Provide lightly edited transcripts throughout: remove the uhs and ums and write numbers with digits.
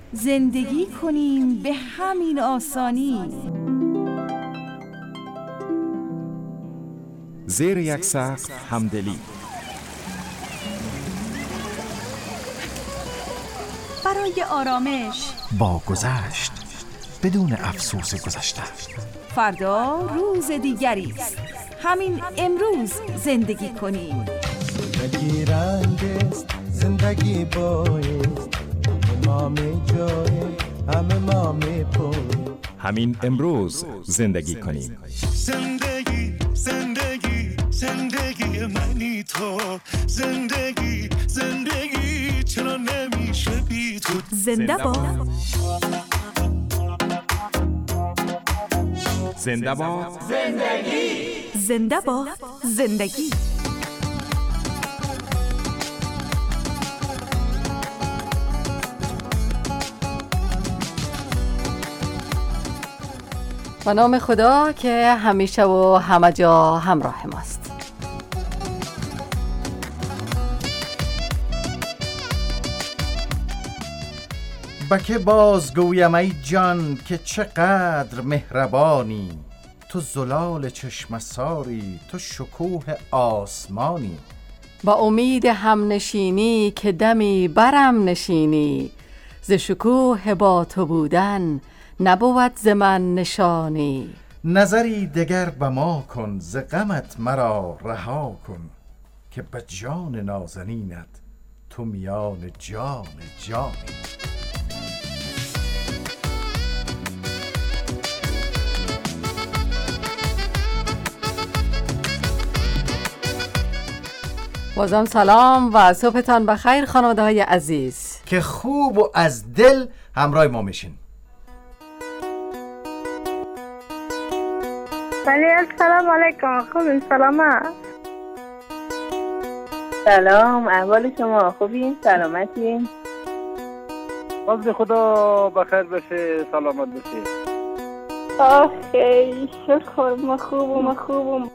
زندگی کنیم به همین آسانی. زیر یک سقف همدلی. برای آرامش با گذشت بدون افسوس گذشته. فردا روز دیگری است. همین امروز زندگی کنیم. زندگی رنگ است، زندگی بایست، ما می جای همه ما می پویم. همین امروز زندگی کنیم. زندگی زندگی زندگی منی تو، زندگی زندگی چرا نمیشه بی تو. زنده باد، زنده باد زندگی، زنده باد زندگی. به نام خدا که همیشه و همه جا همراه ماست. بکه باز گویم ای جان که چقدر مهربانی، تو زلال چشم ساری، تو شکوه آسمانی. با امید هم نشینی که دمی برم نشینی، ز شکوه با تو بودن نبود ز من نشانی. نظری دگر به ما کن، ز غمت مرا رها کن، که به جان نازنینت تو میان جان جانی. بازم سلام و صبحتان بخیر خانواده های عزیز که خوب و از دل همراه ما میشین. بله السلام علیکم. خوبین؟ سلامت؟ سلام، احوال شما خوبین؟ سلامتین؟ باز خدا بخیر بشه، سلامت بشه. آخه شکر، ما خوبم.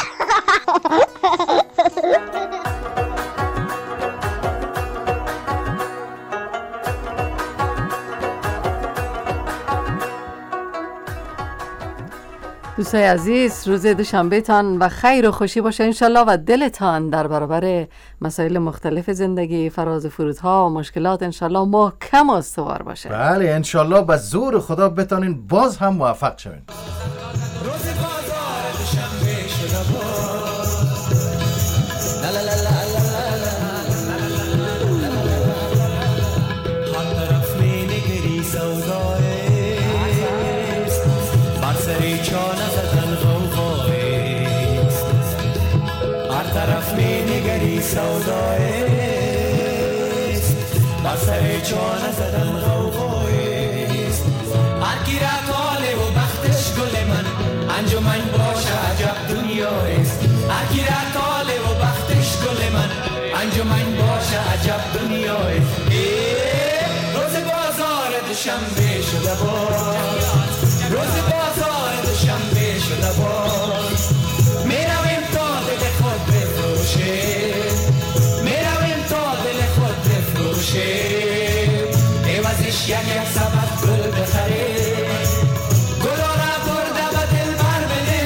دوستای عزیز، روز دوشنبه تان و خیر و خوشی باشه انشالله و دلتان در برابر مسائل مختلف زندگی، فراز و فرودها و مشکلات انشالله محکم و استوار باشه. بله انشالله به زور خدا بتانین باز هم موفق شوین. سودایست بر سر چانه زدن غوغایست. هر کی را طاله و بختش گل من، انجمن باشه عجب دنیایست. هر کی را طاله و بختش گل من، انجمن باشه عجب دنیایست. روز بازار دوشنبه شده باز، روز بازار دوشنبه شده باز. میرویم تا دل خود بفروشه، میرویم تا دل خود بفروشه، عوضش یک سبد گل بخره، گلا را برده و دل بر بده.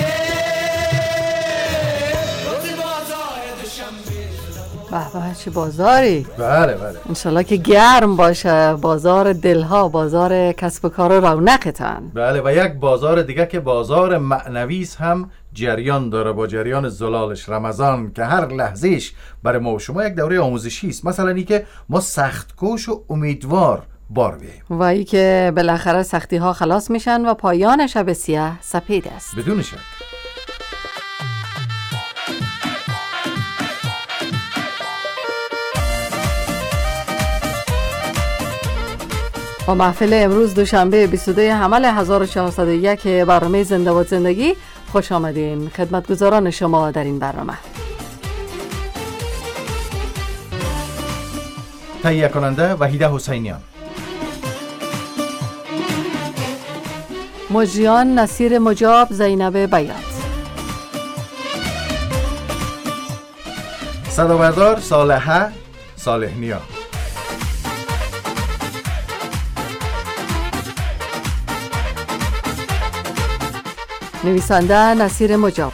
روز بازار دوشنبه به به چه بازاری. بله انشالله که گرم باشه بازار دلها، بازار کسب و کار و رونقتان. بله و یک بازار دیگه که بازار معنویس هم جریان داره با جریان زلالش، رمضان، که هر لحظهش برای ما و شما یک دوره آموزشی است. مثلا این که ما سختکوش و امیدوار بار بیاییم و ای که بالاخره سختی ها خلاص میشن و پایان شب سیاه سپید است بدون شک. با محفل امروز دوشنبه 22 حمل 1401 برنامه زنده باد زندگی خوش آمدین خدمتگزاران شما در این برنامه. تهیه کننده وحیده حسینیان، مجریان نصیر مجاب، زینب بیات، صدابردار صالحه صالحنیا، نویسنده نصیر مجاب.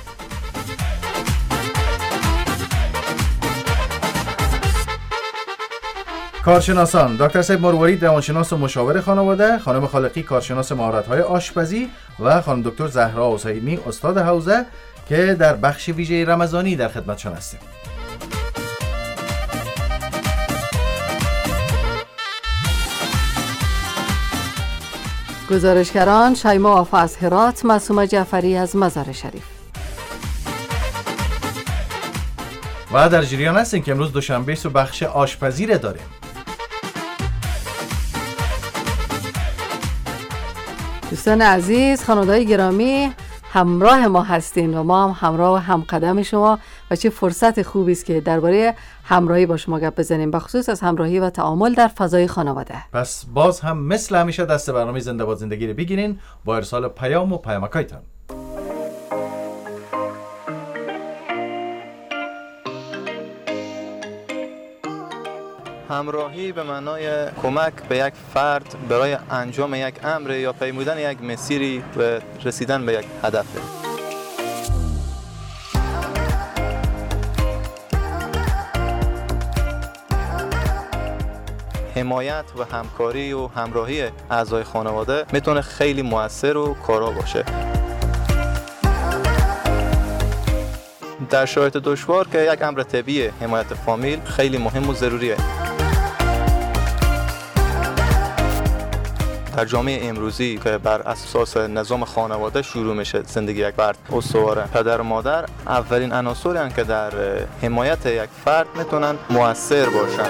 کارشناسان: دکتر صاحب مروارید، روانشناس و مشاور خانواده، خانم خالقی، کارشناس مهارت‌های آشپزی و خانم دکتر زهرا حسینی، استاد حوزه که در بخش ویژه رمضانی در خدمتشان هستیم. گزارشگران: شیما وفا از هرات، معصومه جعفری از مزار شریف. و در جریان هستیم که امروز دوشنبه است و بخش آشپزی را داریم. دوستان عزیز، خانواده‌های گرامی، همراه ما هستین و ما هم همراه و همقدم شما و چه فرصت خوبی است که درباره همراهی با شما گپ بزنیم، بخصوص از همراهی و تعامل در فضای خانواده. پس باز هم مثل همیشه دست برنامه زنده باد زندگی رو بگیرین با ارسال پیام و پیامکایتان. همراهی به معنای کمک به یک فرد برای انجام یک امر یا پیمودن یک مسیری و رسیدن به یک هدفه. حمایت و همکاری و همراهی اعضای خانواده میتونه خیلی مؤثر و کارا باشه. در شرایط دشوار که یک امر طبیعی، حمایت فامیل خیلی مهم و ضروریه. در جامعه امروزی که بر اساس نظام خانواده شروع میشه زندگی یک فرد استواره، پدر و مادر اولین عناصری هستند که در حمایت یک فرد میتونن مؤثر باشن.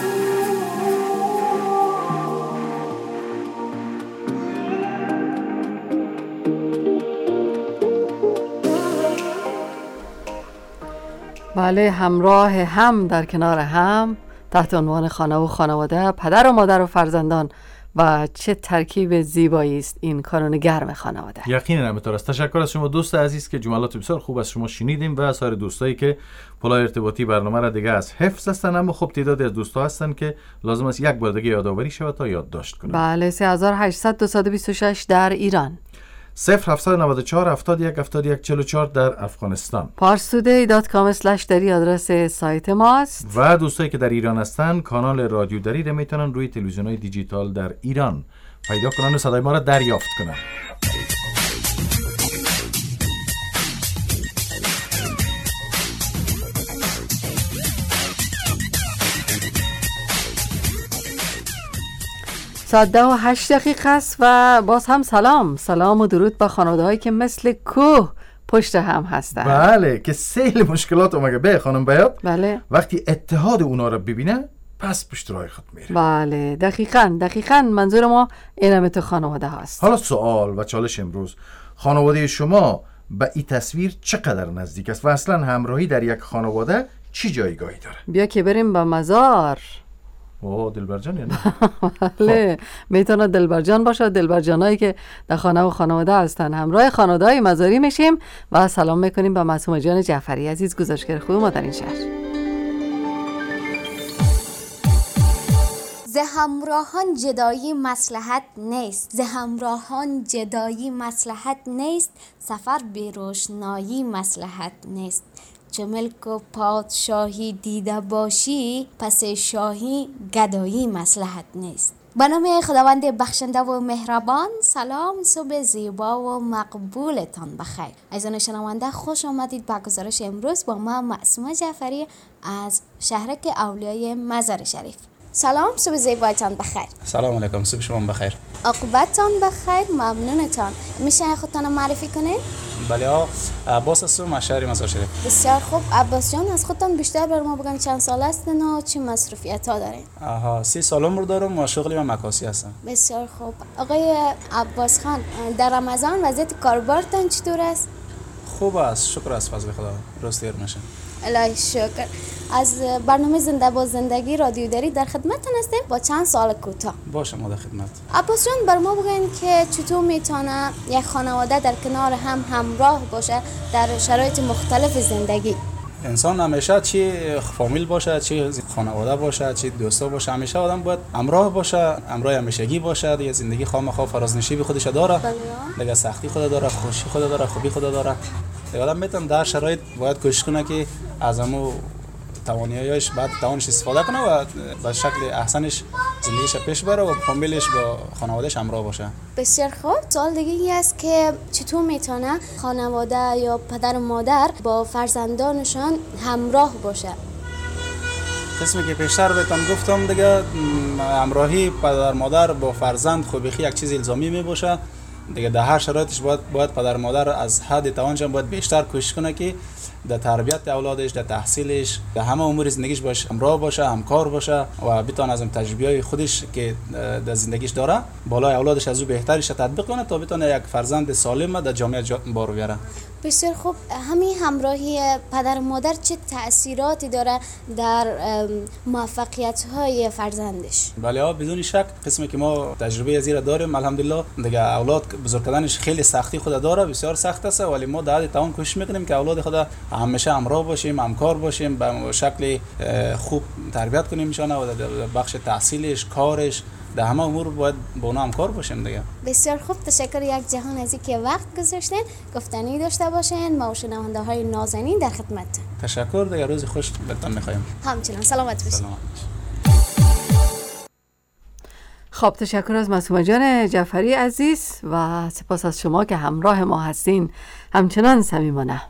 بله، همراه هم در کنار هم تحت عنوان خانه و خانواده، پدر و مادر و فرزندان، و چه ترکیب زیبایی است این کانون گرم خانواده. یقینا همینطور است. تشکر از شما دوست عزیز که جملات بسیار خوب از شما شنیدیم و سایر دوستایی که پلای ارتباطی برنامه را دیگه از حفظ هستن، اما خب تعدادی از دوستا هستن که لازم است یک بار دیگه یادآوری شود تا یادداشت کنند. بله، 3800 226 در ایران، 0794 71 71 44 در افغانستان، parstoday.com/dari آدرس سایت ماست. و دوستایی که در ایران هستن کانال رادیو دری را میتونن روی تلویزیون‌های دیجیتال در ایران پیدا کنن و صدای ما را دریافت کنن. ساعت 10:08 است و باز هم سلام و درود به خانواده‌هایی که مثل کوه پشت هم هستن. بله، که سیل مشکلات اومده به خانم بیاد. بله، وقتی اتحاد اونا رو ببینه پس پشت راه خود میره. بله، دقیقاً منظور ما این تو خانواده هست. حالا سوال و چالش امروز: خانواده شما به این تصویر چقدر نزدیک است و اصلا همراهی در یک خانواده چی جایگاهی داره؟ بیا که بریم به مزار. اوه، دلبرجان یعنی؟ بله، میتونه دلبرجان باشه، دلبرجانایی که در خانه و خانواده هستن. همراه خانواده‌های مزاری میشیم و سلام میکنیم به معصومه جان جعفری عزیز، گزارشگر خوب ما در این شهر. ز همراهان جدایی مصلحت نیست، ز همراهان جدایی مصلحت نیست، سفر به روشنایی مصلحت نیست. چه ملک و پادشاهی دیده باشی، پس شاهی گدایی مصلحت نیست. به نام خداوند بخشنده و مهربان، سلام، صبح زیبا و مقبولتان بخیر. عزیزان شنونده، خوش آمدید به گزارش امروز با ما معصومه جعفری از شهرک اولیای مزار شریف. سلام، صبح زیبایتان بخیر. سلام علیکم، صبح شما بخیر. عاقبتتان بخیر، ممنونتان. میشه خودتان معرفی کنید؟ بله، عباس هستم از شهر مزار شریف. بسیار خوب. عباس جان، از خودتان بیشتر بر ما بگن چند سال هستین و چه مصروفیت ها دارین؟ 30 سال عمر دارم و شغلی من مکاسی هستم. بسیار خوب. آقای عباس خان، در رمضان وضعیت کاربارتان چطور است؟ خوب است، شکر از فضل خدا، رستگار میشه. الهی شکر. از برنامه زنده با زندگی رادیو دری در خدمتتان هستیم با چند سوال کوتاه. باشه، ما در خدمت. عباس جان، بر ما بگین که چطور میتونه یک خانواده در کنار هم همراه باشه در شرایط مختلف زندگی؟ انسان همیشه چی فامیل باشه، چی خانواده باشه، چی دوستا باشه، همیشه آدم باید همراه باشه، همراه همیشگی باشه. دیگه زندگی خامخواه فرازنشیبی خودش داره، دیگه سختی خود داره، خوشی خود داره، خوبی خود داره. دیگه آدم میتونه در شرایط باید کوشش کنه که از همو تواناییش بعد توانش استفاده کنه و به شکل احسنش زندگیش پیش بره و فامیلش با خانوادهش همراه باشه. بسیار خوب. سوال دیگه ای است که چطور میتونه خانواده یا پدر و مادر با فرزندانشان همراه باشه؟ قسمی که پیشتر بهتون گفتم دیگه، همراهی پدر مادر با فرزند خوبیخی یک چیز الزامی می باشه. دیگه در هر شرایطش باید پدر مادر از حد توانش باید بیشتر کوشش کنه که در تربیت اولادش، در تحصیلش، در همه امور زندگیش باش همراه باشه، همکار باشه و بتونه از تجربیات خودش که در زندگیش داره بالای اولادش از او بهترش تطبیق کنه تا بتونه یک فرزند سالم در جامعه بار بیاره. بسیار خوب. همین همراهی پدر و مادر چه تأثیراتی داره در موفقیت‌های فرزندش؟ بله بدون شک. قسمی که ما تجربه از این داریم الحمدلله، دیگه اولاد بزرگ کردنش خیلی سختی خود داره، بسیار سخت است، ولی ما در حد توان کوشش میکنیم که اولاد خود همیشه همراه باشیم، همکار باشیم، به شکل خوب تربیت کنیم ایشان و در بخش تحصیلش، کارش، در همه امور باید با اونا همکار باشیم دیگه. بسیار خوب. تشکر یک جهان از اینکه وقت گذاشتین، گفتنی داشته باشین. ما و شنونده های نازنین در خدمتتون. تشکر دیگه. روز خوش بهتون میخوایم. همچنان سلامت باشین. خب تشکر از معصومه جان جعفری عزیز و سپاس از شما که همراه ما هستین همچنان صمیمانه.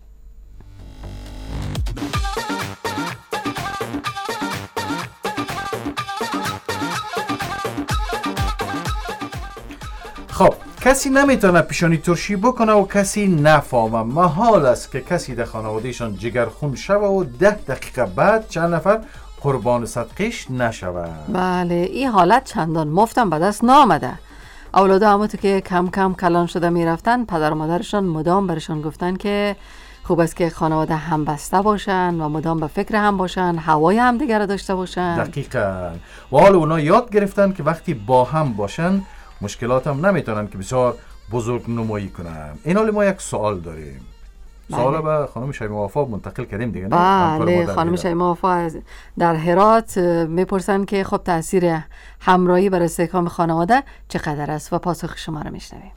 خب کسی نمیتونه پیشانی ترشی بکنه و کسی نفهمه. محال است که کسی در خانوادهشان جگرخون شوه و 10 دقیقه بعد چند نفر قربان صدقش نشوه. بله این حالت چندان مفتم به دست نامده. اولادا همونطور که کم کم کلان شده میرفتن، پدر و مادرشان مدام برشان گفتن که خوب است که خانواده هم بسته باشن و مدام به فکر هم باشن، هوای هم دیگر را داشته باشن. دقیقاً. و حالا اونا یاد گرفتن که وقتی با هم باشن مشکلات هم نمیتونن که بسیار بزرگ نمایی کنن. این حال ما یک سوال داریم. سوال به خانم شیما وفا منتقل کردیم دیگه نه؟ بله خانم شیما وفا در هرات میپرسن که خب تاثیر همراهی بر استحکام خانواده چقدر است و پاسخ شما رو میشنویم.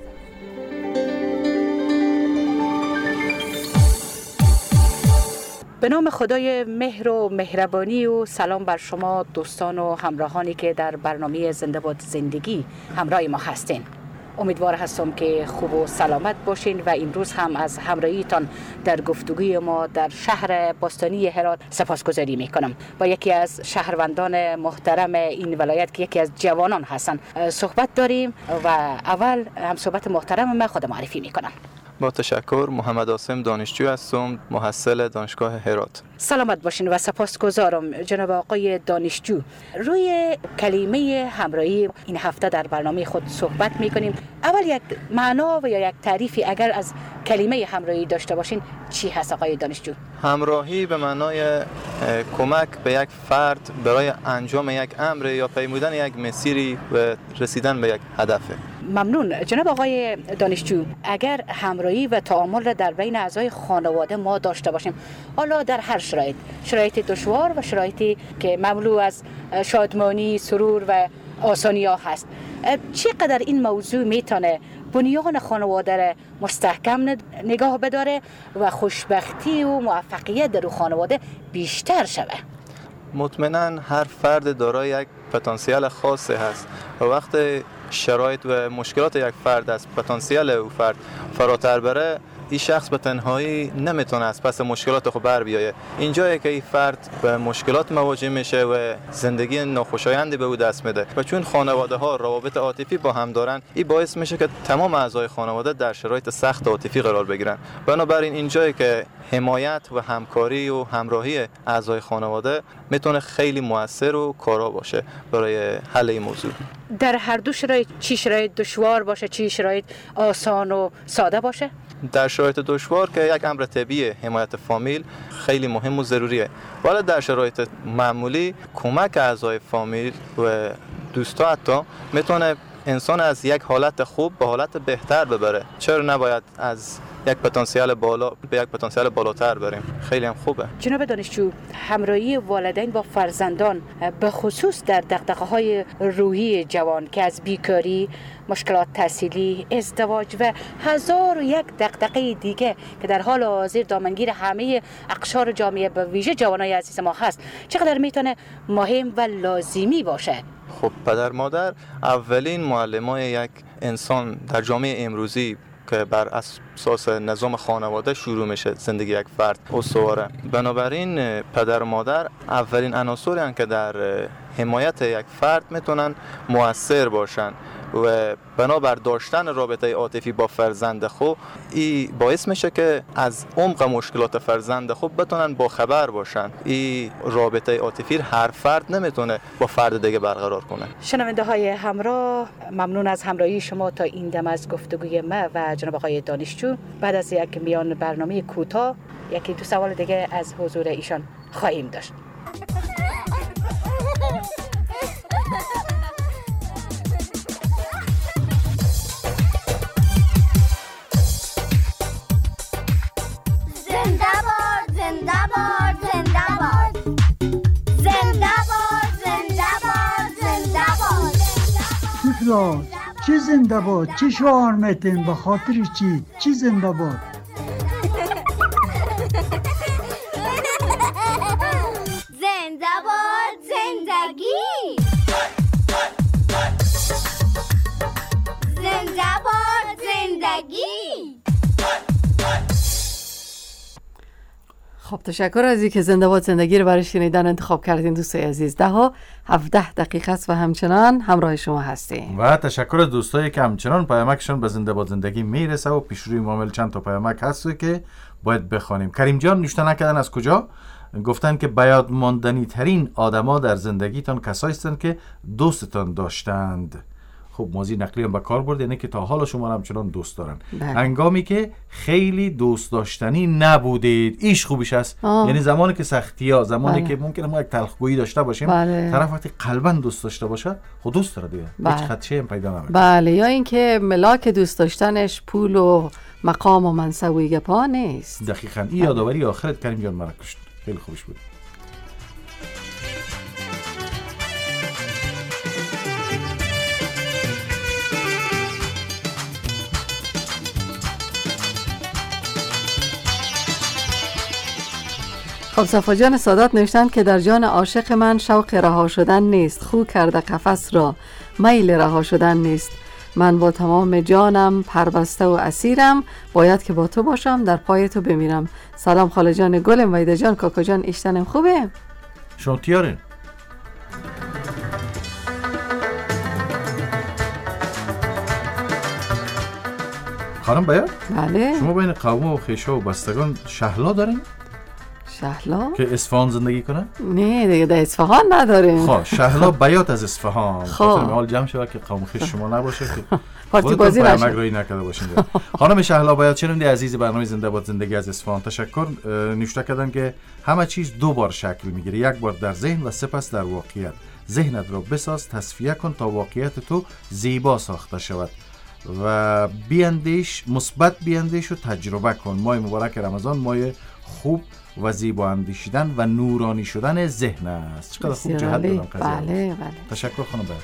به نام خدای مهر و مهربانی و سلام بر شما دوستان و همراهانی که در برنامه زنده باد زندگی همراه ما هستین. امیدوار هستم که خوب و سلامت باشین و امروز هم از همراهیتان در گفتگوی ما در شهر باستانی هرات سپاسگزاری میکنم. با یکی از شهروندان محترم این ولایت که یکی از جوانان هستن صحبت داریم و اول هم صحبت محترم من خود معرفی میکنم. با تشکر. محمد عاصم دانشجو هستم، محصل دانشگاه هرات. سلامت باشین و سپاسگزارم جناب آقای دانشجو. روی کلمه همراهی این هفته در برنامه خود صحبت میکنیم. اول یک معنا و یا یک تعریفی اگر از کلمه همراهی داشته باشین چی هست آقای دانشجو؟ همراهی به معنای کمک به یک فرد برای انجام یک امر یا پیمودن یک مسیری و رسیدن به یک هدفه. ممنون جناب آقای دانشجو. اگر همراهی و تعامل را در بین اعضای خانواده ما داشته باشیم، حالا در هر شرایط دشوار و شرایطی که مملو از شادمانی، سرور و آسانی ها هست، چقدر این موضوع میتونه بنیان خانواده را مستحکم نگاه بداره و خوشبختی و موفقیت در خانواده بیشتر شود؟ مطمئناً هر فرد دارای یک پتانسیل خاصی هست و وقتی شرایط و مشکلات یک فرد از پتانسیل او فرد فراتر بره، این شخص به تنهایی نمیتونه از پس مشکلات خود بر بیایه. اینجایی که این فرد به مشکلات مواجه میشه و زندگی ناخوشایندی به او دست میده و چون خانواده ها روابط عاطفی با هم دارن، این باعث میشه که تمام اعضای خانواده در شرایط سخت عاطفی قرار بگیرن. بنابراین اینجایی که حمایت و همکاری و همراهی اعضای خانواده میتونه خیلی موثر و کارا باشه برای حل این موضوع. در هر دو شرایط، چی شرایط دشوار باشه چی شرایط آسان و ساده باشه؟ در شرایط دشوار که یک امر طبیعی حمایت فامیل خیلی مهم و ضروریه، ولی در شرایط معمولی کمک اعضای فامیل و دوستا حتی میتونه انسان از یک حالت خوب به حالت بهتر ببره. چرا نباید از یک پتانسیل بالا به یک پتانسیل بالاتر بریم؟ خیلی هم خوبه. جناب دانشجو، همراهی والدین با فرزندان به خصوص در دغدغه‌های روحی جوان که از بیکاری، مشکلات تحصیلی، ازدواج و 1001 دغدغه دیگه که در حال حاضر دامنگیر همه اقشار جامعه به ویژه جوانای عزیز ما هست، چقدر میتونه مهم و لازمی باشه؟ خب پدر مادر اولین معلمای یک انسان در جامعه امروزی که بر اساس نظام خانواده شروع میشه زندگی یک فرد استواره. بنابراین پدر و مادر اولین عناصری هستند که در حمایت یک فرد میتونن مؤثر باشن و بنابر داشتن رابطه عاطفی با فرزند خود ای باعث میشه که از عمق مشکلات فرزند خود بتونن با خبر باشن. ای رابطه عاطفی هر فرد نمیتونه با فرد دیگه برقرار کنه. شنونده های همراه، ممنون از همراهی شما تا این دم از گفتگوی ما و جناب آقای دانشجو. بعد از یک میان برنامه کوتاه یکی دو سوال دیگه از حضور ایشان خواهیم داشت. چی زنده باد؟ چی شعار میتین؟ به خاطر چی زنده باد؟ زنده باد زندگی، زنده باد زندگی. خب تشکر از اینکه زنده باد زندگی رو برای شنیدن انتخاب کردین دوستای عزیز. 10:17 دقیقه است و همچنان همراه شما هستیم. و تشکر از دوستایی که همچنان پیامکشون به زنده باد زندگی میرسه و پیش روی معامل چند تا پیامک هست که باید بخوانیم. کریم جان نوشته نکردن از کجا؟ گفتن که بیاد ماندنی ترین آدما در زندگیتان کسایی هستند که دوستتان داشتند. خب ماضی نقلی هم به کار برد، یعنی که تا حالا شما همچنان دوست دارن. هنگامی که خیلی دوست داشتنی نبودید، ایش خوبیش است. یعنی زمانی که سختی‌ها، زمانی که ممکنه ما یک تلخگویی داشته باشیم، طرف وقتی قلباً دوست داشته باشه خود دوست داره دیگه، هیچ خدشه هم پیدا نمیشه. بله، یا اینکه ملاک دوست داشتنش پول و مقام و منصب و گپا نیست. دقیقاً. این یادآوری آخرت کریم جان مرا کشت، خیلی خوبش بود. خب صفا جان سادات نوشتند که در جان عاشق من شوق رها شدن نیست، خو کرده قفس را میل رها شدن نیست. من با تمام جانم پربسته و اسیرم، باید که با تو باشم در پای تو بمیرم. سلام خاله جان گلم، ویده جان، کاکا جان، ایشتنم خوبه؟ شما تیارین؟ خانم بیاد؟ بله. شما بین قوم و خیشه و بستگان شهلا دارین؟ شهلا؟ که اصفهان زندگی کنه؟ نه دیگه در اصفهان نداریم. خب شهلا بیات از اصفهان. خب حال جمع شود که قوم خیش شما نباشه که پارتی بازی نشه. مگرایی نکرده باشین. خانم شهلا بیات شنونده عزیز برنامه زنده باد زندگی از اصفهان، تشکر. نوشته کردن که همه چیز دو بار شکل میگیره، یک بار در ذهن و سپس در واقعیت. ذهنت را بساز، تصفیه کن تا واقعیت تو زیبا ساخته شود و بیاندیش، مثبت بیاندیش و تجربه کن. ماه مبارک رمضان ماه خوب و زیبا اندیشیدن و نورانی شدن ذهن است. چقدر خوب جهت دادم قضیه. بله بله. تشکر خانم بیات.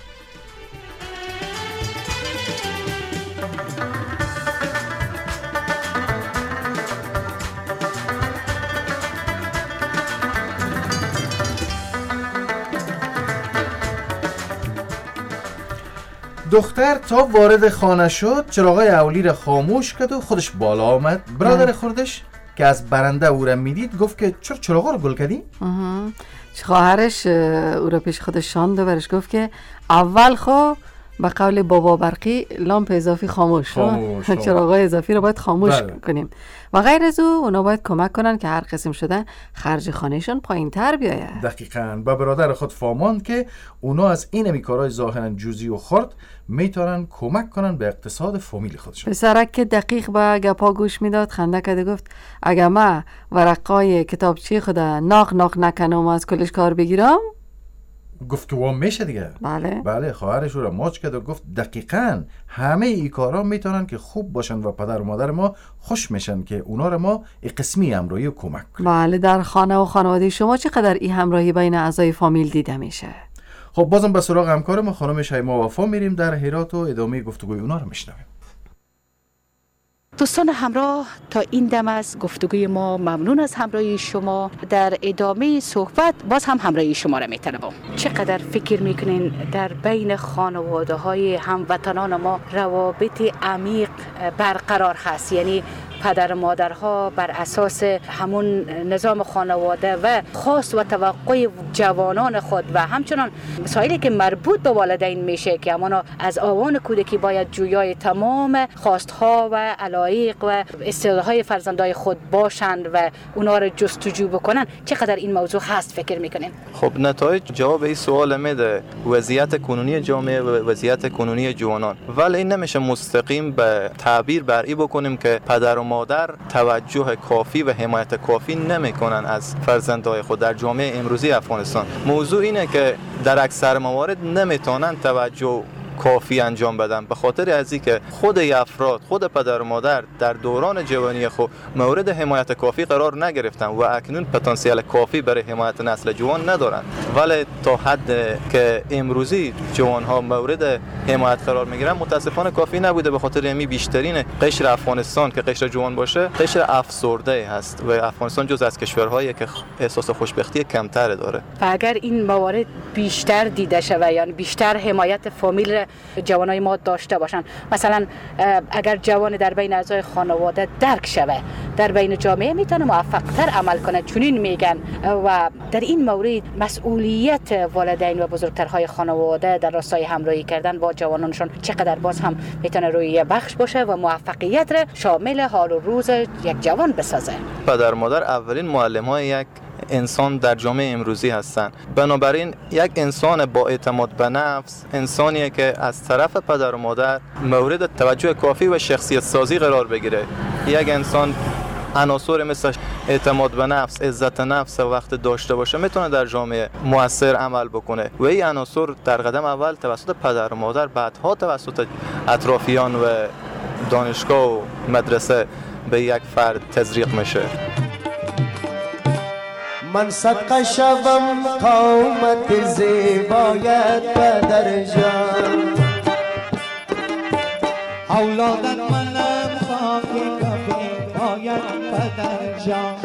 دختر تا وارد خانه شد چراغای اولی را خاموش کرد و خودش بالا آمد. برادر خودش که از برنده او را میدید گفت که چرا چراغا رو گل کردی؟ خواهرش او را پیش خودش شاند و برش گفت که اول خو به قول بابا برقی لامپ اضافی خاموش چراغای اضافی رو باید خاموش کنیم و غیر از او اونا باید کمک کنن که هر قسم شده خرج خانهشون پایین تر بیاید. دقیقاً. با برادر خود فهماند که اونا از این کارهای ظاهراً جزئی و خرد میتونن کمک کنن به اقتصاد فامیل خودشون. پسرک که دقیق به گپا گوش میداد خنده کرده گفت اگه ما ورقای کتابچه خود ناق نکنم از کلش کار بگیرم گفت که وام میشه دیگه. بله خواهرش رو ماچ کرد و گفت دقیقاً همه ای کارا میتونن که خوب باشن و پدر و مادر ما خوش میشن که اونا رو ما قسمی همراهی و کمک کنیم. بله، در خانه و خانواده شما چقدر این همراهی بین اعضای فامیل دیده میشه؟ خب بازم به سراغ همکار ما خانم شیما وفا میریم در هرات و ادامه گفتگوی اونا رو میشنویم. دوستان همراه، تا این دم از گفتگوی ما ممنون از همراهی شما. در ادامه صحبت باز هم همراهی شما را میطلبم. چقدر فکر میکنین در بین خانواده های هموطنان ما روابط عمیق برقرار هست؟ یعنی پدر و مادرها بر اساس همون نظام خانواده و خواست و توقع جوانان خود و همچنان مسائلی که مربوط به والدین میشه که همانا از آوان کودکی باید جویای تمام خواستها و علایق و استعدادهای فرزندای خود باشند و اونا رو جستجو بکنن، چقدر این موضوع هست فکر میکنین؟ خب نتایج جواب این سوال میده، وضعیت کنونی جامعه و وضعیت کنونی جوانان. ولی این نمیشه مستقیم به تعبیر بر این بکنیم که پدر و مادر توجه کافی و حمایت کافی نمیکنن از فرزندای خود در جامعه امروزی افغانستان. موضوع اینه که در اکثر موارد نمیتونن توجه کافی انجام بدن، به خاطر از اینکه خود افراد، خود پدر و مادر در دوران جوانی خود مورد حمایت کافی قرار نگرفتن و اکنون پتانسیل کافی برای حمایت نسل جوان ندارن. ولی تا حد که امروزی جوان ها مورد حمایت قرار میگیرن متاسفانه کافی نبوده، به خاطر همین بیشترین قشر افغانستان که قشر جوان باشه قشر افسرده هست و افغانستان جز از کشورهایی که احساس خوشبختی کمتر داره. و اگر این موارد بیشتر دیده شود، یعنی بیشتر حمایت فامیل جوانای ما داشته باشن، مثلا اگر جوان در بین اعضای خانواده درک شوه، در بین جامعه میتونه موفق‌تر عمل کنه، چنین میگن. و در این مورد مسئولیت والدین و بزرگترهای خانواده در راستای همراهی کردن با جوانانشون چقدر باز هم میتونه روی بخش باشه و موفقیت را شامل حال و روز یک جوان بسازه. پدر مادر اولین معلم‌های یک انسان در جامعه امروزی هستند. بنابراین یک انسان با اعتماد به نفس انسانیه که از طرف پدر و مادر مورد توجه کافی و شخصیت سازی قرار بگیره. یک انسان عناصر مثل اعتماد به نفس، عزت نفس وقت داشته باشه میتونه در جامعه مؤثر عمل بکنه و این عناصر در قدم اول توسط پدر و مادر، بعدها توسط اطرافیان و دانشگاه و مدرسه به یک فرد تزریق میشه. من صدقه شوم قامت زیبایت پدر جان، اولادت منم خاک کف پایت پدر جان،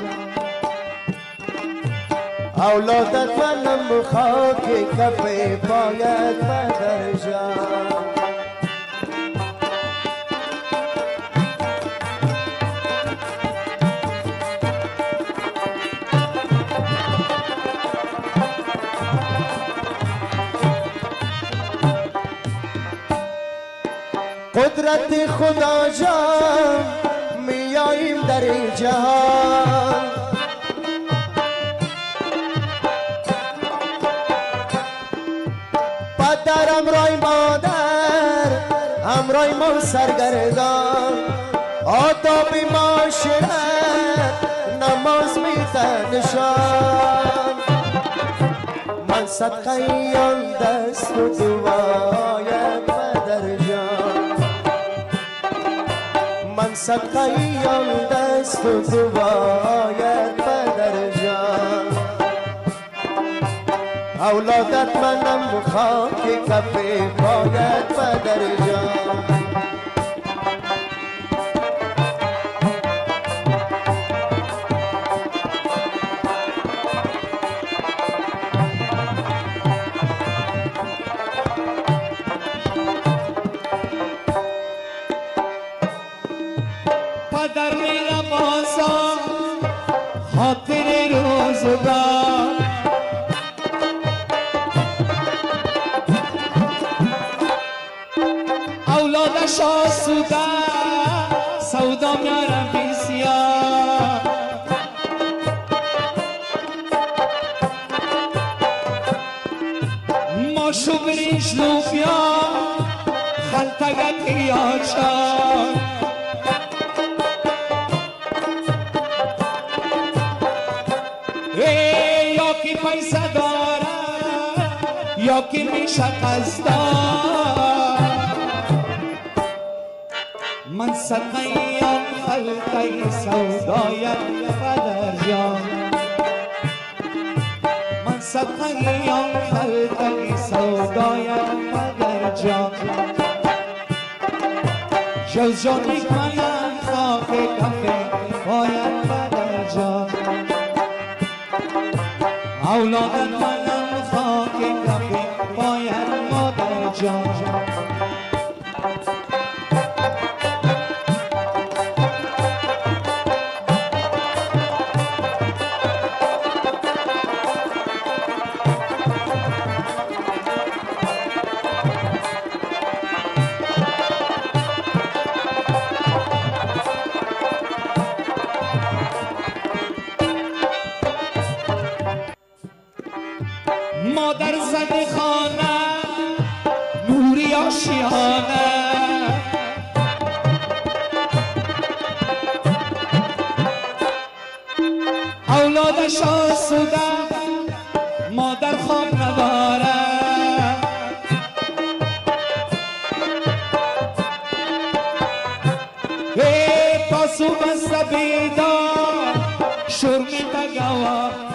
اولادت منم خاک کف پایت پدر جان. قدرت خدا جان میاییم در این جهان، پدر همراه مادر همراه ما سرگردان، آداب معاشرت نماز میتنشان. من صدقه آن دست و دعایت پدر جان، من صدقه آن دست و دعایت پدر جان، اولادت منم خاک کف پایت پدر جان. پدر میرا بازم خاطر روزگار، اولادش آسوده سودا میارم بسیار، ماشو بریش لوبیا خلطگت یاچار، یا کی پیسه داره یا که میشه قصدان من سقیم خلقی سودایم پدر جان من سقیم خلقی سودایم پدر جان جز جانی کنم خاک کف پایم پدر جان اولادت منم خاک کف پایم مادر جان مادر زده خانه نوری آشیانه اولادش آسوده مادر خواب نداره پاسو بسته بیدار شرمی تگواره.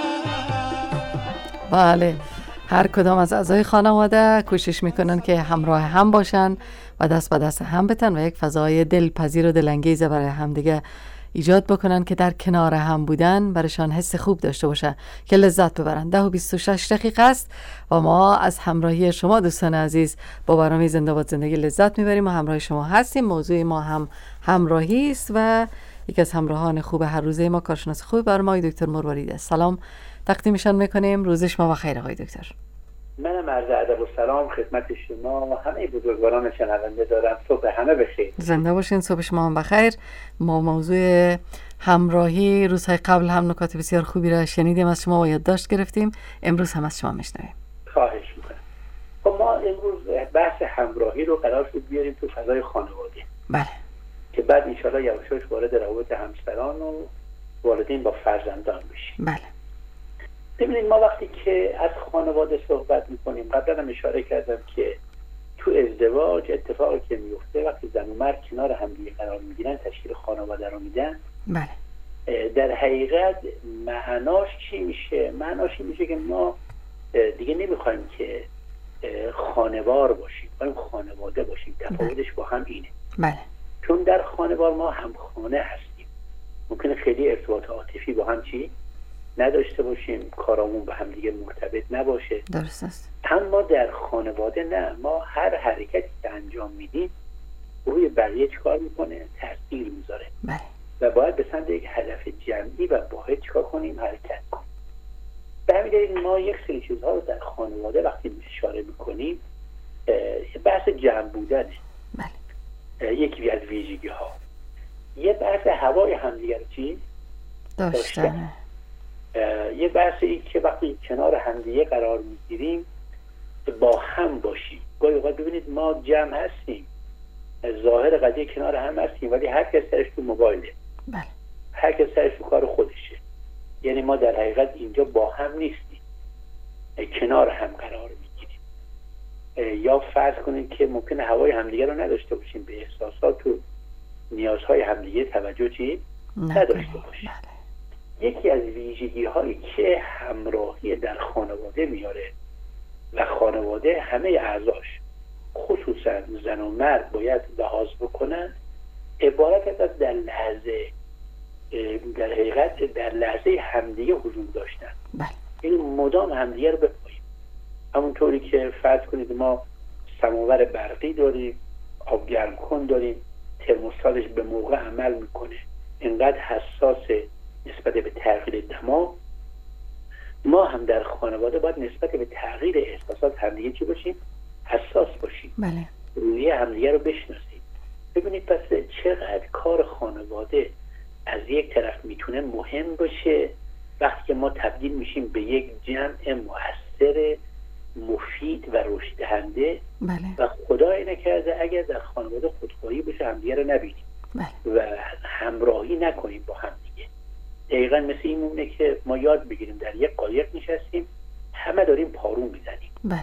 بله، هر کدام از اعضای خانواده کوشش میکنن که همراه هم باشن و دست به دست هم بتن و یک فضای دلپذیر و دلانگیز برای هم دیگه ایجاد بکنن که در کنار هم بودن برشان حس خوب داشته باشه که لذت ببرن. 10:26 دقیقه است و ما از همراهی شما دوستان عزیز با برنامه زنده باد زندگی لذت میبریم و همراه شما هستیم. موضوع ما هم همراهی است و یکی از همراهان خوب هر روزه ما کارشناس خوب برنامه دکتر مروارید. سلام تقدیمشان میکنیم. روز شما بخیر آقای دکتر. منم عرض ادب و سلام خدمت شما همه بزرگواران شنونده دارم. صبح همه بخیر. زنده باشین. صبح شما هم بخیر. ما موضوع همراهی روزهای قبل هم نکات بسیار خوبی را شنیدیم از شما و یادداشت گرفتیم. امروز هم از شما میشنویم. خواهش میکنم. خب ما امروز بحث همراهی رو قرار شد بیاریم تو فضای خانواده. بله. که بعد ان شاءالله یواش یواش وارد روابط همسران و والدین با فرزندان بشیم. بله. ببینید ما وقتی که از خانواده صحبت میکنیم قبلا هم اشاره کردم که تو ازدواج اتفاقی که میفته وقتی زن و مرد کنار همدیگه قرار میگیرن تشکیل خانواده رو میدن. بله. در حقیقت معناش چی میشه؟ معناش این میشه که ما دیگه نمیخوایم که خانوار باشیم، میخوایم خانواده باشیم. تفاوتش با هم اینه. بله. چون در خانوار ما هم خانه هستیم، ممکنه خیلی ارتباط عاطفی با هم چی نداشته باشیم، کارامون به هم دیگه مرتبط نباشه. درست است. اما در خانواده نه، ما هر حرکتی که انجام میدیم روی بقیه چیکار میکنه؟ تاثیر میذاره. بله. و باید به سمت یک هدف جمعی و واحد چیکار کنیم؟ حرکت کنیم. به همین دلیل ما یک سری چیزها رو در خانواده وقتی اشاره میکنیم بحث جمع بودنه. بله. یکی از ویژگی ها. یه بحث هوای همدیگر چی؟ داشتن. یه بحث این که وقتی کنار همدیگه قرار میگیریم با هم باشیم. گاهی اوقات ببینید ما جمع هستیم، ظاهر قضیه کنار هم هستیم ولی هر کس سرش تو موبایله. بله. هر کس سرش تو کار خودشه. یعنی ما در حقیقت اینجا با هم نیستیم، کنار هم قرار میگیریم. یا فرض کنید که ممکنه هوای همدیگه رو نداشته باشیم، به احساسات و نیازهای همدیگه توجه چی نداشته باشیم. یکی از ویژگی هایی که همراهی در خانواده میاره و خانواده همه اعضاش خصوصا زن و مرد باید لحاظ بکنن عبارت از در حقیقت در لحظه همدیگه حضور داشتن. بله. این مدام همدیگه رو بپاییم. همونطوری که فرض کنید ما سماور برقی داریم، آب گرم کن داریم، ترموستاتش به موقع عمل میکنه، اینقدر حساسه نسبت به تغییر دما. ما هم در خانواده باید نسبت به تغییر احساسات همدیگه چی باشیم؟ حساس باشیم. بله. رویه همدیگه رو بشناسیم. ببینید پس چقدر کار خانواده از یک طرف میتونه مهم باشه وقتی که ما تبدیل میشیم به یک جمع مؤثر مفید و رشد دهنده. بله. و خدای نکرده اگر در خانواده خودخواهی باشه همدیگه رو نبینیم. بله. و همراهی نکنیم با همدیگه. دقیقا مثل این مونه که ما یاد بگیریم در یک قایق نشستیم همه داریم پارو میزنیم. بله.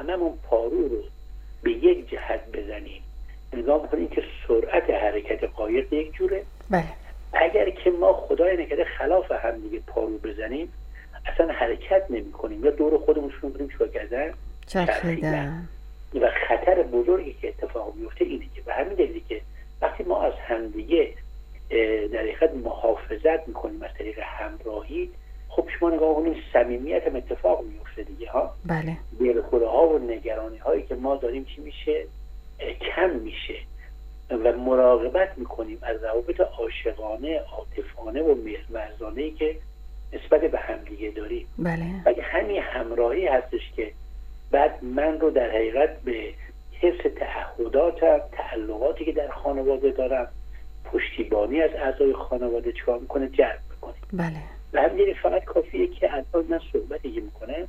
هممون پارو رو به یک جهت بزنیم، نگاه میکنیم که سرعت حرکت قایق یک جوره. بله. اگر که ما خدای نکرده خلاف هم دیگه پارو بزنیم اصلا حرکت نمی کنیم یا دور خودمون شروع کنیم چیکار کردن؟ چرخیدن. و خطر بزرگی که اتفاق میفته اینه که به همین دلیلی که وقتی ما از همدیگه در حقیقت محافظت میکنیم از طریق همراهی، خب شما نگاه کنید صمیمیت هم اتفاق میفته دیگه ها. بله. دلخوره ها و نگرانی هایی که ما داریم چی میشه؟ کم میشه و مراقبت میکنیم از روابط عاشقانه، عاطفانه و مهرورزانه‌ای که نسبت به همدیگه داریم. بله. و همین همراهی هستش که بعد من رو در حقیقت به حفظ تعهداتم، تعلقاتی که در خانواده دارم، پشتیبانی از اعضای خانواده چیکار میکنه؟ جلب میکنه. بله. و همینجوری فقط کافیه که الان من صحبتی که میکنم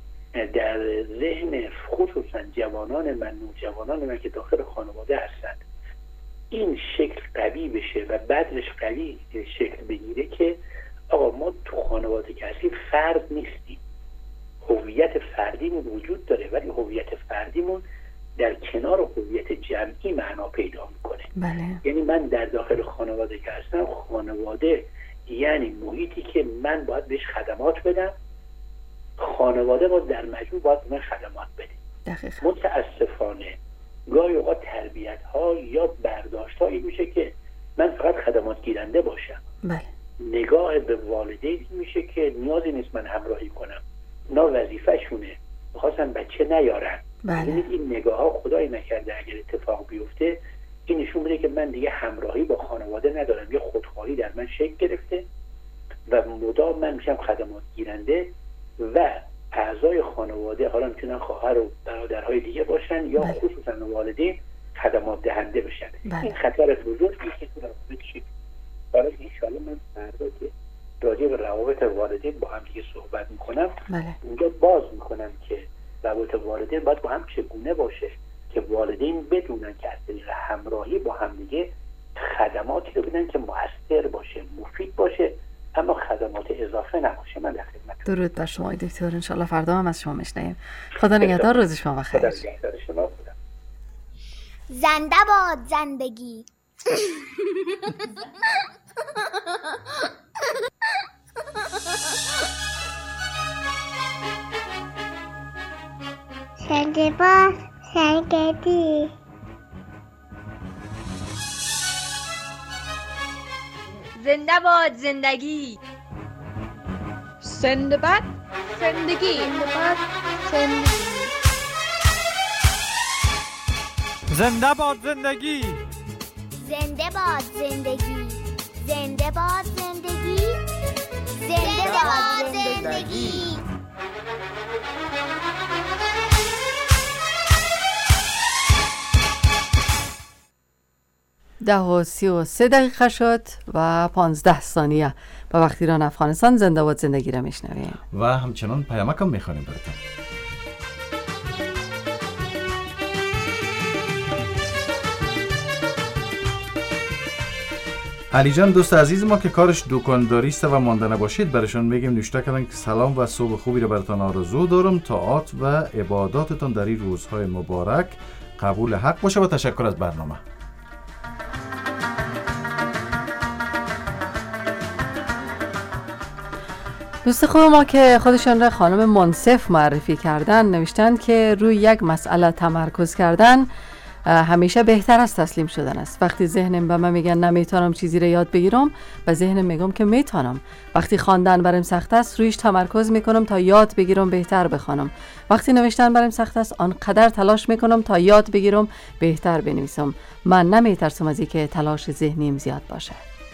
در ذهن خصوصا جوانان من، نوجوانان من که داخل خانواده هستند، این شکل قوی بشه و بعدش قوی شکل بگیره که آقا ما تو خانواده که هستیم فرد نیستیم، هویت فردیمون وجود داره ولی هویت فردیمون در کنار هویت جمعی معنا پیدا میکنه. بله. یعنی من در داخل خانواده که هستم، خانواده یعنی محیطی که من باید بهش خدمات بدم، خانواده باید در مجموع باید من خدمات بده. دقیقا. متاسفانه گاهی اوقات تربیت ها یا برداشت ها این میشه که من فقط خدمات گیرنده باشم. بله. نگاه به والدین میشه که نیازی نیست من همراهی کنم، اونا وظیفه شونه میخواستن بچه نیارن. بله. این نگاه ها خدای نکرده اگر اتفاق بیفته این نشون میده که من دیگه همراهی با خانواده ندارم، یه خودخواهی در من شکل گرفته و مدام من میشم خدمات گیرنده و اعضای خانواده، حالا میتونن خواهر و برادرهای دیگه باشن یا خصوصا والدین، خدمات دهنده بشن. این خطر بزرگی که تو روابط شکل. برای انشاءالله من فردا که راجع به روابط والدین با هم دیگه صحبت میکنم، اونجا باز میکنم که روابط والدین باید با هم چگونه باشه که والدین بدونن که از طریق همراهی با هم دیگه خدماتی رو بدن که مؤثر باشه، مفید باشه، اما خدمات اضافه نباشه. من در خدمت. درود بر شما دکتر، انشالله فردا هم از شما میشنویم. خدا نگهدار، روز شما بخیر. خدا نگهدار شما. زنده باد زندگی. زنده باد زندگی. زنده باد زندگی. زنده باد زندگی. زنده باد زندگی. زنده باد زندگی. زنده باد زندگی. زنده باد زندگی. 10:33 شد و 15 ثانیه به وقت ایران افغانستان. زنده باد زندگی را میشنویم و همچنان پیامک هم میخوانیم براتون. علی جان دوست عزیز ما که کارش دکانداری است و مانده نباشید برشان میگیم نوشته کردن که سلام و صبح خوبی را براتون آرزو دارم، طاعات و عباداتتون در این روزهای مبارک قبول حق باشه و تشکر از برنامه. دوست خوب ما که خودشان را خانم منصف معرفی کردن نوشتن که روی یک مسئله تمرکز کردن همیشه بهتر از تسلیم شدن است. وقتی ذهنم به من میگن نمیتونم چیزی را یاد بگیرم، به ذهنم میگم که میتونم. وقتی خواندن برام سخت است رویش تمرکز میکنم تا یاد بگیرم بهتر بخوانم. وقتی نوشتن برام سخت است آنقدر تلاش میکنم تا یاد بگیرم بهتر بنویسم. من نمیترسم از اینکه تلاش ذهنیم زیاد باشه.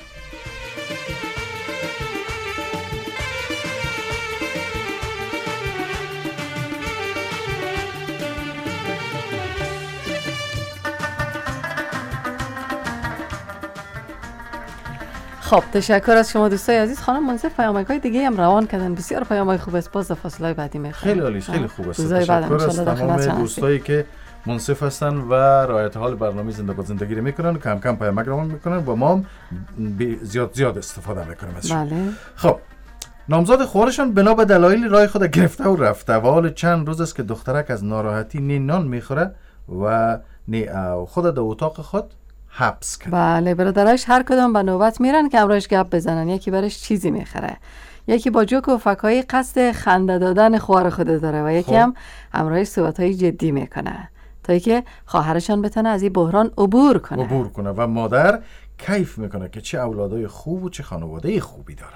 خب تشکر از شما دوستای عزیز. خانم منصف پیامک‌های دیگه هم روان کردن، بسیار پیام‌های خوب است. باز فاصله بعدی می‌خوام. خیلی عالی، خیلی خوب است. تشکر از تمام دوستایی که منصف هستن و رعایت حال برنامه زنده باد زندگی رو میکنن، کم کم پیامک روان میکنن و ما هم زیاد استفاده میکنیم ازشون. بله. خب نامزاد خواهرشان بنا به دلایل رای خود گرفته و رفته و حال چند روز است که دخترک از ناراحتی نه نان میخوره و نه خود در اتاق خود حبس کرد. بله، برادرش هر کدام به نوبت میرن که امروش گپ بزنن. یکی برش چیزی میخره، یکی با جوک و فکایی قصد خنده دادن خواهر خود داره و یکی هم امروش صحبت‌های جدی میکنه تا اینکه خواهرشان بتونه از این بحران عبور کنه و مادر کیف میکنه که چه اولادای خوب و چه خانواده خوبی داره.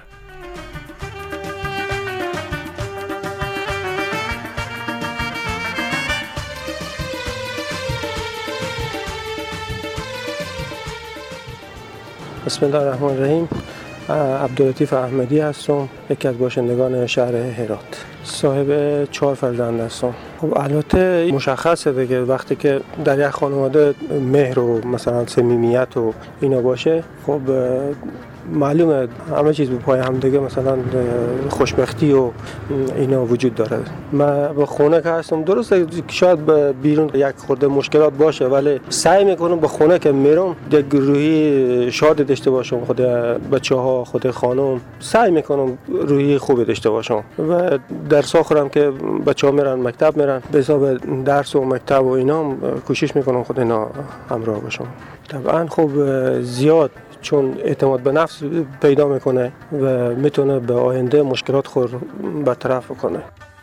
بسم الله الرحمن الرحیم. عبداللطیف احمدی هستم، یکی از باشندگان شهر هرات. صاحب 4 فرزند هستم. خب البته مشخصه دیگه وقتی که در یک خانواده مهر و مثلا صمیمیت و اینا باشه، خب معلومه همه چیز به پای هم دیگه مثلا خوشبختی و اینا وجود داره. من به خونه که هستم درسته شاید بیرون یک خورده مشکلات باشه، ولی سعی میکنم به خونه که میرم یک روحی شاد داشته باشم، خود بچه‌ها خود خانم سعی میکنم روحی خوبی داشته باشم و درس آخرم که بچه‌ها میرن مکتب میرن به حساب درس و مکتب و اینا کوشش میکنم خود اینا همراه باشم. طبعا خب زیاد چون اعتماد به نفس پیدا میکنه و میتونه به آینده مشکلات خود برطرف کنه.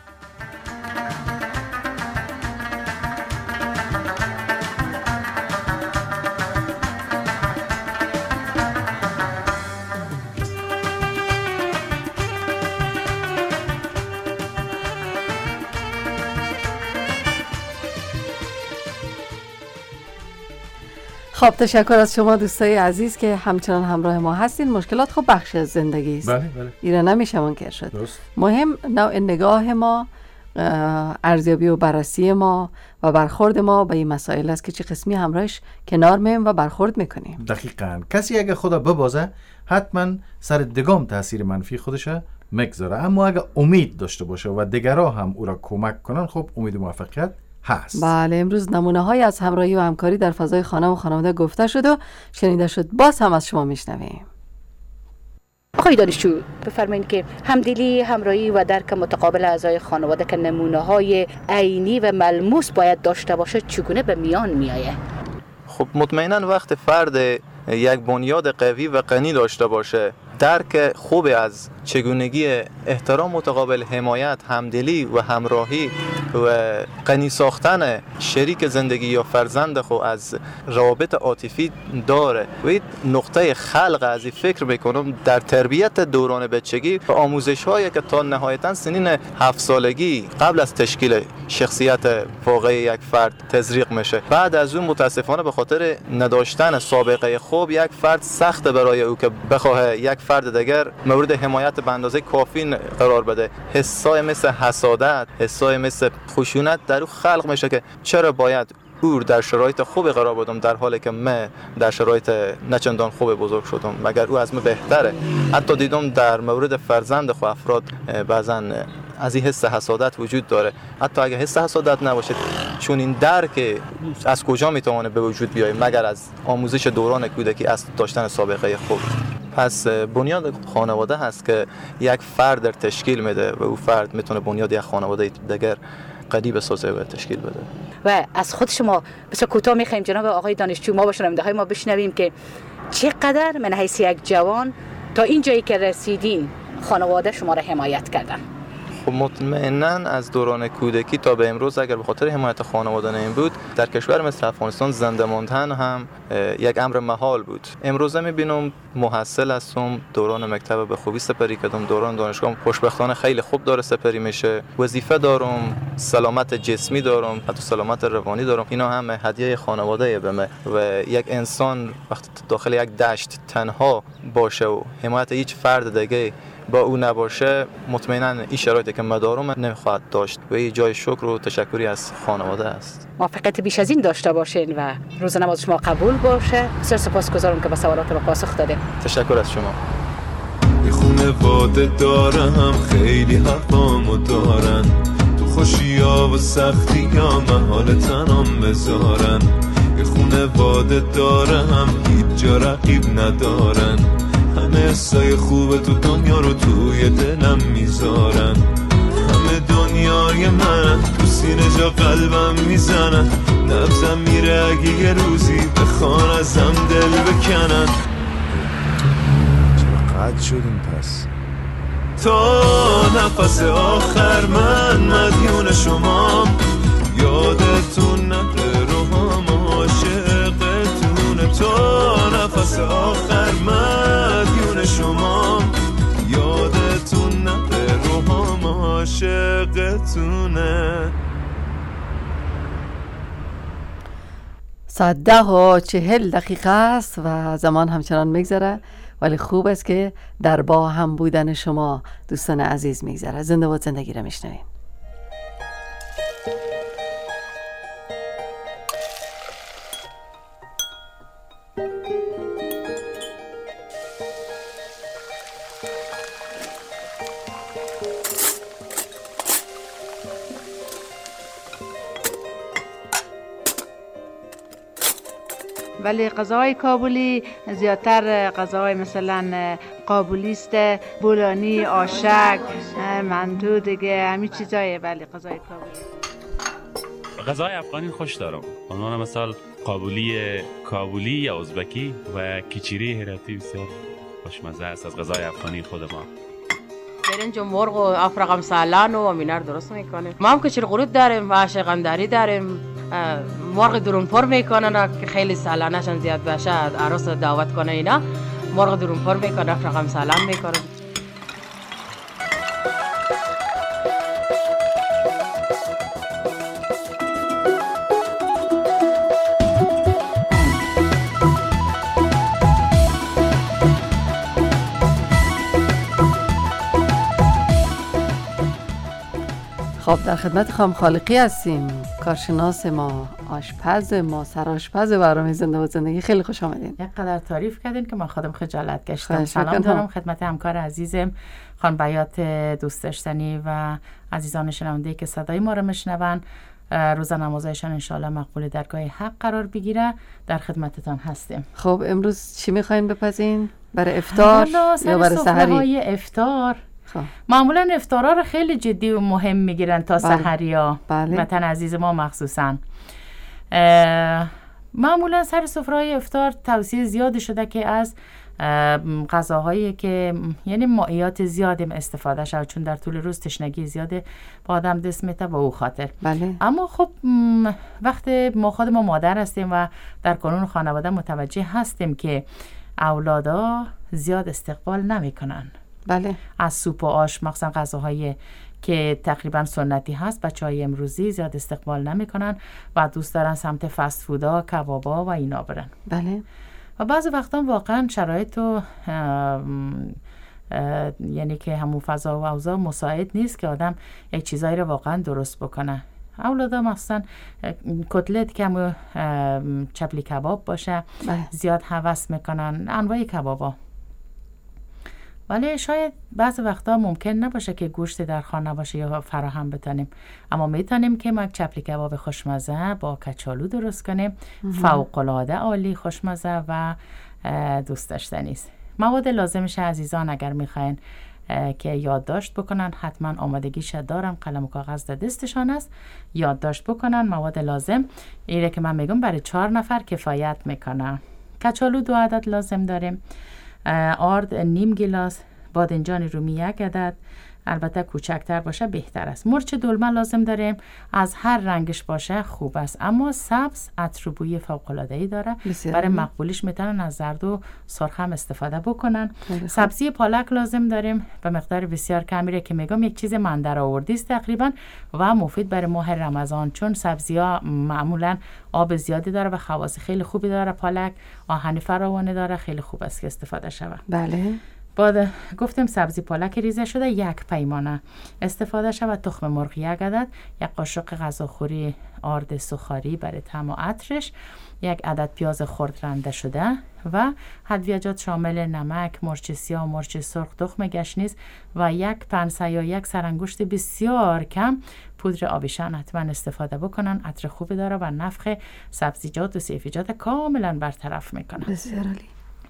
خب تشکر از شما دوستای عزیز که همچنان همراه ما هستین. مشکلات خب بخش از زندگی است. بله. اینا نمیشه منکر شد. درست. مهم نوع نگاه ما، ارزیابی و بررسی ما و برخورد ما به این مسائل است که چه قسمی همراهش کنار میم و برخورد میکنیم. دقیقاً. کسی اگه خدا ببازه حتما سر دگام تاثیر منفی خودشه میگذاره، اما اگه امید داشته باشه و دیگرها هم او را کمک کنن، خب امید موفقیت هست. بله، امروز نمونه‌های از همراهی و همکاری در فضای خانه و خانواده گفته شد و شنیده شد. باز هم از شما میشنویم. آقای دانشجو بفرمایید که همدلی، همراهی و درک متقابل اعضای خانواده که نمونه‌های عینی و ملموس باید داشته باشه چگونه به میان میآید؟ خب مطمئنا وقت فرد یک بنیاد قوی و غنی داشته باشه، درک خوب از چگونگی احترام متقابل، حمایت، همدلی و همراهی و غنی ساختن شریک زندگی یا فرزند خو از روابط عاطفی داره و این نقطه خلق از این فکر میکنم در تربیت دوران بچگی و آموزش هایی که تا نهایتا سنین 7 سالگی قبل از تشکیل شخصیت واقعی یک فرد تزریق میشه. بعد از اون متاسفانه به خاطر نداشتن سابقه خوب یک فرد سخت برای او که بخواه یک فرد دیگر مورد حمایت به اندازه کافی قرار بده. حسای مثل حسادت، حسای مثل خشونت در او خلق میشه که چرا باید او در شرایط خوب قرار بدم در حالی که من در شرایط نچندان خوب بزرگ شدم، مگر او از من بهتره. حتی دیدم در مورد فرزند خو افراد بعضا از این حس حسادت وجود داره. حتی اگه حس حسادت نباشه، چون این درک از کجا میتونه به وجود بیاید مگر از آموزش دوران کودکی، از داشتن سابقه خوب. پس بنیاد خانواده هست که یک فرد تشکیل میده و او فرد میتونه بنیاد یک خانواده دیگر قوی بسازه و تشکیل بده. و از خود شما بسیار کوتاه میخوایم جناب آقای دانشجو ما با شنونده ما بشنویم که چقدر من حیث یک جوان تا این جایی که رسیدین خانواده شما را حمایت کردن. خب مطمئناً از دوران کودکی تا به امروز اگر به خاطر حمایت خانواده این بود، در کشور مثل افغانستان زنده ماندن هم یک امر محال بود. امروزه میبینم محصل هستم، دوران مکتب به خوبی سپری کردم، دوران دانشگاه خوشبختانه خیلی خوب داره سپری میشه، وظیفه دارم، سلامت جسمی دارم، حتی سلامت روانی دارم. اینا هم هدیه خانواده به من. و یک انسان وقتی داخل یک دشت تنها باشه و حمایت هیچ فرد دیگه با او نباشه، مطمئنا این شرایطی که ما دارم نمیخواهد داشت و این جای شکر و تشکری از خانواده است. موفقیت بیش از این داشته باشین و روز نماز شما قبول باشه. بسیار سپاسگزارم که به سوالات ما پاسخ دادید. تشکر از شما. یه خانواده دارم، خیلی حرفامو دارن، تو خوشی‌ها و سختی‌ها محال تنام بذارن. یه خانواده دارم، هیچ جا رقیب ندارن، همه حسای خوب تو دنیا رو توی دلم میذارن، همه دنیای من تو سینه جا قلبم میزنن، نبضم میره اگه یه روزی بخوان ازم دل بکنن. چرا قد شدیم پس؟ تا نفس آخر من مدیون شما، یادتون نره روحام عاشقتونه. تا نفس آخر مدیون شما، یادتون نره روحام عاشقتونه. ساعت 10:40 است و زمان همچنان میگذره، ولی خوب است که در با هم بودن شما دوستان عزیز میگذره. زنده باد زندگی را میشنویم. ولی غذاهای کابلی زیادتر غذاهای مثلا قابلی است، بولانی، آشک، مندو دیگه همین چیزایه. ولی غذای کابلی، غذای افغانی خوش دارم، عنوان مثال کابلی یا ازبکی و کیچیری هراتی بسیار خوشمزه است از غذای افغانی خود ما. برنج و مرغ و افرقم سالان و امینار درست میکنیم. ما هم کچیر قرود داریم و عاشقندری داریم. مرغ درونپر میکنن که خیلی سالانشان زیاد بشه، عروس دعوت کنه اینا مرغ درونپر میکنن، افرقم سالان میکنن. خب در خدمت خانم خالقی هستیم، کارشناس ما، آشپز ما، سرآشپز برنامه زنده باد زندگی. خیلی خوش آمدین. یک قدر تعریف کردین که من خودم خجالت گشتم. سلام دارم خدمت همکار عزیزم خانم بیات دوست داشتنی و عزیزان شنونده که صدای ما رو میشنون. روز نمازشان انشالله مقبول درگاه حق قرار بگیره. در خدمتتان هستیم. خب امروز چی میخواین بپزین؟ برای افطار یا برای سحری؟ افطار معمولا افطارها رو خیلی جدی و مهم میگیرن تا سحریا. وطن عزیز ما مخصوصا معمولا سر سفره‌های افطار توصیه زیاد شده که از غذاهایی که یعنی مائیات زیادی استفاده شد، چون در طول روز تشنگی زیاده با آدم دست میته به او خاطر. اما خب وقتی ما خود ما مادر هستیم و در قانون خانواده متوجه هستیم که اولادا زیاد استقبال نمیکنن از سوپ و آش، مخصوصا غذاهایی که تقریبا سنتی هست، بچهای امروزی زیاد استقبال نمیکنن و دوست دارن سمت فست فودا، کبابا و اینا برن. و بعضی وقتا واقعا شرایط و یعنی که همون فضا و اوضاع مساعد نیست که آدم یک چیزایی رو واقعا درست بکنه. اولادا مخصوصا کتلت که همون چپلی کباب باشه زیاد هوس میکنن، انواع کبابا. ولی شاید بعض وقتا ممکن نباشه که گوشت در خانه باشه یا فراهم بتونیم، اما میتونیم که ما چپلی کباب خوشمزه با کچالو درست کنیم. فوق‌العاده عالی، خوشمزه و دوست داشتنی است. مواد لازمش عزیزان اگر میخواین که یادداشت بکنن، حتما آمادگیش دارم، قلم و کاغذ در دستشان است، یادداشت بکنن. مواد لازم اینه که من میگم برای 4 نفر کفایت میکنه. کچالو 2 عدد لازم داریم، آرد نیم گلاس، بادنجان رومی 1 عدد، البته کوچکتر باشه بهتر است. مرچ دلمه لازم داریم، از هر رنگش باشه خوب است، اما سبز عطر و بوی فوق‌العاده‌ای داره. برای مقبولیش میتونن از زرد و سرخ هم استفاده بکنن. سبزی پالک لازم داریم به مقدار بسیار کمی که میگم یک چیز من در آوردی است تقریبا و مفید برای ماه رمضان، چون سبزی ها معمولا آب زیادی داره و خواص خیلی خوبی داره. پالک آهن فراوانی داره، خیلی خوب است که استفاده شود. بعد گفتیم سبزی پالک ریزه شده 1 پیمانه استفاده شود. تخم مرغ 1 عدد، 1 قاشق غذاخوری آرد سوخاری برای طعم و عطرش، 1 عدد پیاز خرد رنده شده و ادویه‌جات شامل نمک، مرچ سیاه، مرچ سرخ، تخم گشنیز و 1 پنسه یا 1 سرانگشت بسیار کم پودر آبیشان حتما استفاده بکنن. عطر خوبی داره و نفخ سبزیجات و سیفیجات کاملا برطرف میکنه. بسیار عالی.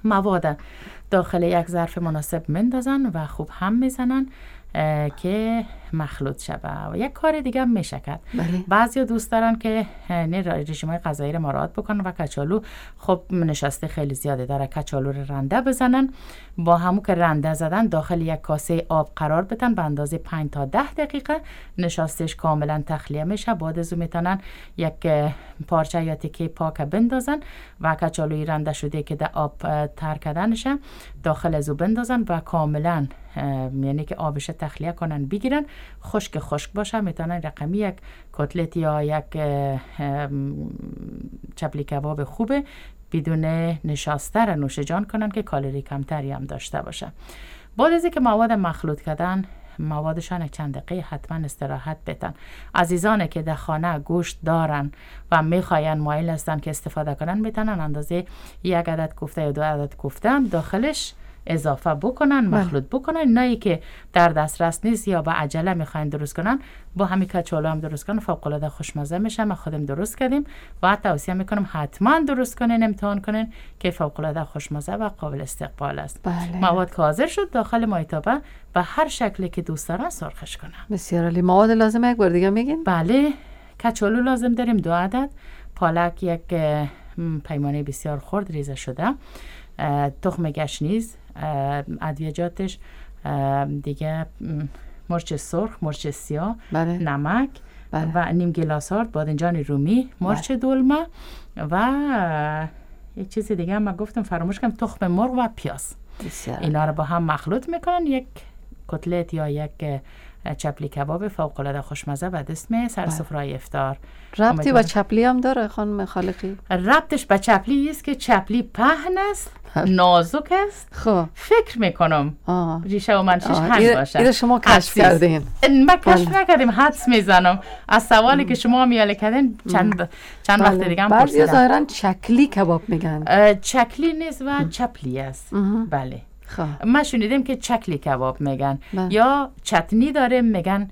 مواد داخل یک ظرف مناسب مندازن و خوب هم میزنن که مخلوط شده. و یک کار دیگه هم میشه کرد. بعضی دوست دارن که رژیم‌های غذایی رو مراعات بکنن و کچالو خب نشاسته خیلی زیاده داره، کچالو رو رنده بزنن، با همون که رنده زدن داخل یک کاسه آب قرار بدن به اندازه 5 تا 10 دقیقه نشاستش کاملا تخلیه میشه. بعد از اون میتونن یک پارچه یا تیکه پاک بندازن و کچالوی رنده شده که در آب تر کردنشه داخل از او بندازن و کاملا یعنی که آبش تخلیه کنن بگیرن، خشک باشه، میتونن رقمی یک کتلت یا یک چپلی کباب خوبه بدون نشاسته را نوش جان کنن که کالری کمتری هم داشته باشه. بعد از اینکه مواد مخلوط کردن موادشان چند دقیقه حتما استراحت بدن. عزیزانی که در خانه گوشت دارن و میخواین مایل هستن که استفاده کنن میتونن اندازه 1 عدد کوفته یا 2 عدد کوفته داخلش اضافه بکنن، مخلوط بکنن. نه که در دسترس نیست یا با عجله میخواین درست کنن، با همین کچالو هم درست کنن، فوق العاده خوشمزه میشه. ما خودم درست کردیم و توصیه میکنم حتما درست کنین، امتحان کنین که فوق العاده خوشمزه و قابل استقبال است. مواد که حاضر شد داخل مایتابه و هر شکلی که دوست دارن سرخش کنن. بسیار عالی. مواد لازم یک بار دیگه میگین؟ بله، کچالو لازم داریم 2 عدد، پالک یک پیمانه بسیار خرد ریزه شده، تخم گشنیز، ادویجاتش دیگه مرچ سرخ، مرچ سیاه، نمک و نیم گلاس آرد، بادنجان رومی، مرچ دلمه و یک چیز دیگه هم گفتم فراموش کردم، تخم مرغ و پیاز. اینا رو با هم مخلوط میکنن، یک کتلت یا یک چپلی کباب فوق العاده خوشمزه و دسم سر سفره افطار. ربطی با چپلی هم داره خانم خالقی؟ ربطش به چپلی است که چپلی پهن است، نازک است. خب فکر میکنم ریشه و منشش هم باشه. ایره شما کشف کردین؟ ما کشف نکردیم، حدس میزنم از سوالی که شما میاله کردین چند وقت دیگه هم پرسیدم. بعضی ظاهرا چکلی کباب میگن. چکلی نیست و چپلی است. بله. ما شنیدیم که چکلی کباب میگن یا چتنی داریم میگن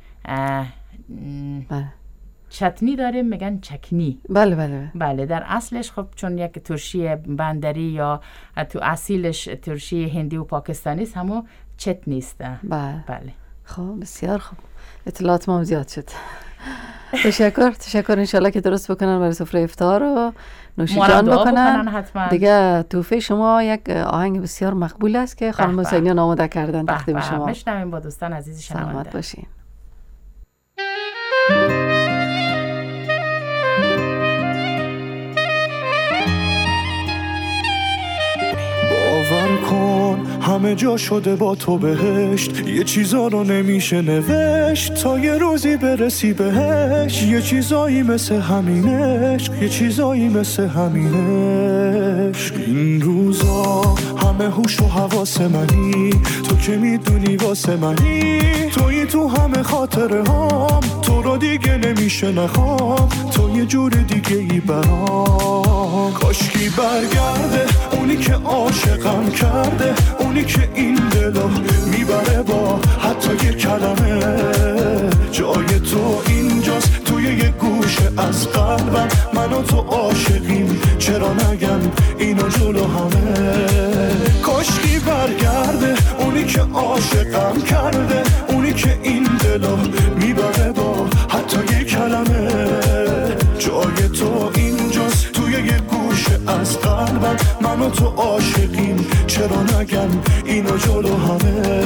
چتنی داریم میگن چکنی. بله در اصلش خب چون یک ترشی بندری یا تو اصیلش ترشی هندی و پاکستانی است، همو چتنی است. بله. خب بسیار خوب، اطلاعات ما زیاد شد. تشکر انشالله که درست بکنن برای سفره افطار و نوشیجان بکنن. دیگه توفه شما یک آهنگ بسیار مقبول است که خانم حسینیان آماده کردن تقدیم شما. میشنویم با دوستان عزیز شنونده. سلامت باشین. باور کن همه جا شده با تو بهشت، یه چیزا رو نمیشه نوشت تا یه روزی برسی بهش. یه چیزایی مثل همینش، یه چیزایی مثل همینش. این روزا همه هوش و حواس منی، تو که میدونی واسه منی، تویی تو همه خاطره هام، تو رو دیگه نمیشه نخوام، تو یه جور دیگه ای برام. کاشکی برگرده اونی که عاشقم کرده، اونی که این دلو میبره با حتی یه کلمه. جای تو اینجاست توی یه گوشه از قلبم، من و تو عاشقیم، چرا نگم اینو جلو همه. کاشکی برگرده اونی که عاشقم کرده، اونی که این دلو میبره با حتی یه کلمه. جای تو اینجاست توی یه گوشه از قلبم، من و تو عاشقیم، چرا نگم اینو جلو همه.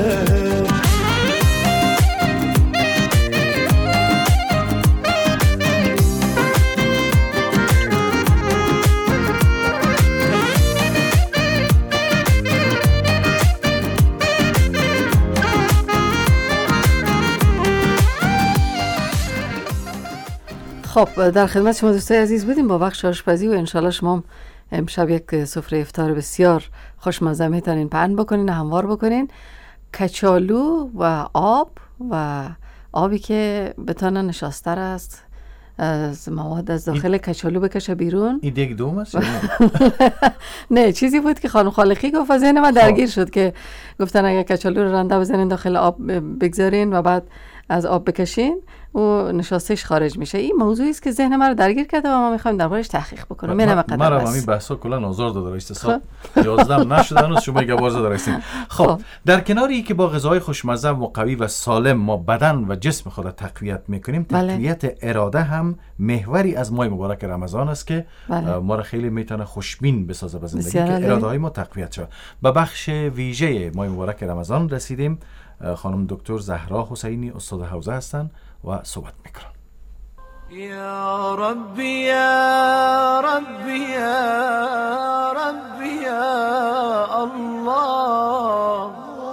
خب در خدمت شما دوستای عزیز بودیم با بخش آشپزی و انشالله شما امشب یک سفره افطار بسیار خوشمزه میتونین پهن بکنین، هموار بکنین. کچالو و آبی که بتانه نشاستر است از مواد از داخل کچالو بکشه بیرون. این دیگه دوم است؟ نه چیزی بود که خانم خالقی گفت و ذهن من درگیر شد که گفتن اگه کچالو رو رنده بزنین داخل آب بگذارین و بعد از آب بکشین و نشاستش خارج میشه. این موضوعی است که ذهن ما رو درگیر کرده و ما میخوایم دربارش تحقیق بکنیم. ما رو همین بحثا کلا آزار داده رئیس صاحب 11 نشد هنوز شما یک بار زده رسید. خب در کنار این که با غذاهای خوشمزه و قوی و سالم ما بدن و جسم خود را تقویت میکنیم، تقویت اراده هم محوری از ماه مبارک رمضان است که ما را خیلی میتونه خوشبین بسازه به زندگی که اراده های ما تقویت شود. به بخش ویژه ماه مبارک رمضان رسیدیم. خانم دکتر زهرا حسینی استاد حوزه هستند و صحبت میکنن. یا ربی یا ربی یا ربی یا الله